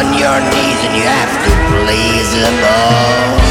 on your knees and you have to please them all.